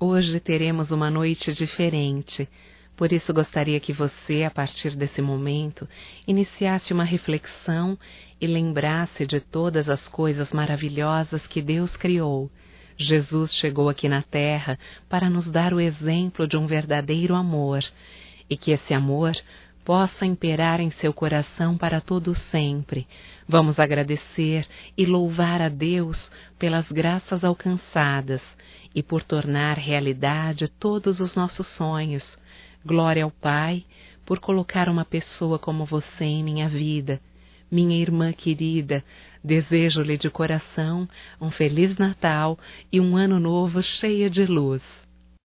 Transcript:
Hoje teremos uma noite diferente, por isso gostaria que você, a partir desse momento, iniciasse uma reflexão e lembrasse de todas as coisas maravilhosas que Deus criou. Jesus chegou aqui na Terra para nos dar o exemplo de um verdadeiro amor, e que esse amor possa imperar em seu coração para todo sempre. Vamos agradecer e louvar a Deus pelas graças alcançadas e por tornar realidade todos os nossos sonhos. Glória ao Pai por colocar uma pessoa como você em minha vida. Minha irmã querida, desejo-lhe de coração um Feliz Natal e um Ano Novo cheio de luz.